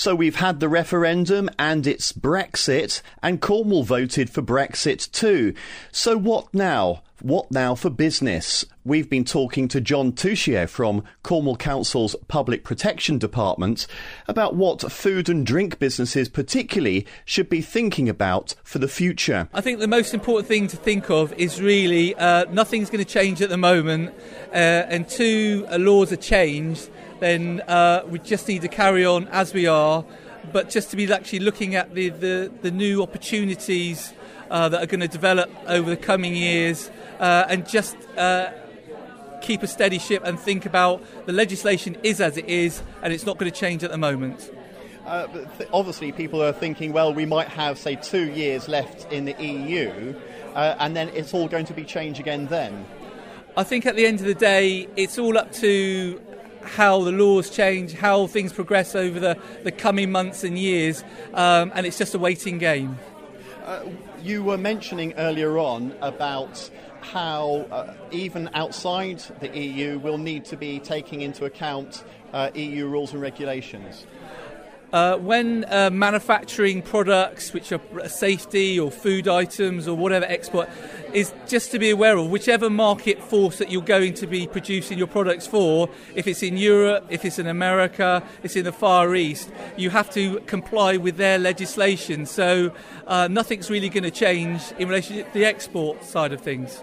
So we've had the referendum and it's Brexit, and Cornwall voted for Brexit too. So what now? What now for business? We've been talking to John Touchier from Cornwall Council's Public Protection Department about what food and drink businesses particularly should be thinking about for the future. I think the most important thing to think of is really nothing's going to change at the moment. Until laws are changed, then we just need to carry on as we are, but just to be actually looking at the new opportunities that are going to develop over the coming years, and just keep a steady ship and think about the legislation is as it is and it's not going to change at the moment. Obviously people are thinking, well, we might have, say, 2 years left in the EU, and then it's all going to be changed again then. I think at the end of the day, it's all up to how the laws change, how things progress over the coming months and years, and it's just a waiting game. You were mentioning earlier on about how even outside the EU we'll need to be taking into account EU rules and regulations. When manufacturing products which are safety or food items or whatever export, is just to be aware of whichever market force that you're going to be producing your products for. If it's in Europe, if it's in America, it's in the Far East, you have to comply with their legislation. So nothing's really going to change in relation to the export side of things.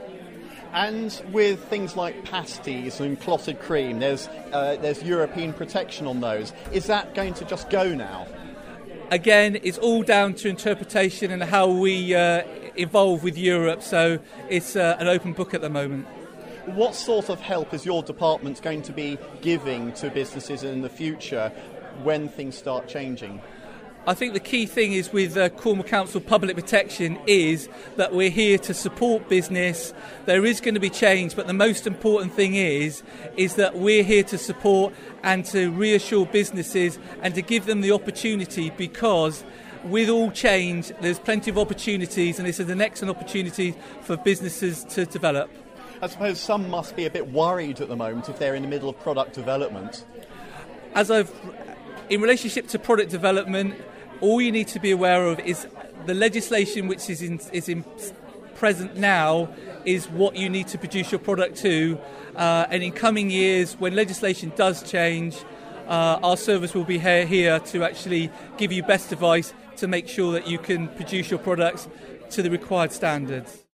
And with things like pasties and clotted cream, there's European protection on those. Is that going to just go now? Again, it's all down to interpretation and how we evolve with Europe, so it's an open book at the moment. What sort of help is your department going to be giving to businesses in the future when things start changing? I think the key thing is with Cornwall Council Public Protection is that we're here to support business. There is going to be change, but the most important thing is that we're here to support and to reassure businesses and to give them the opportunity, because with all change there's plenty of opportunities, and this is an excellent opportunity for businesses to develop. I suppose some must be a bit worried at the moment if they're in the middle of product development. In relationship to product development, all you need to be aware of is the legislation which is in present now is what you need to produce your product to. And in coming years, when legislation does change, our service will be here to actually give you best advice to make sure that you can produce your products to the required standards.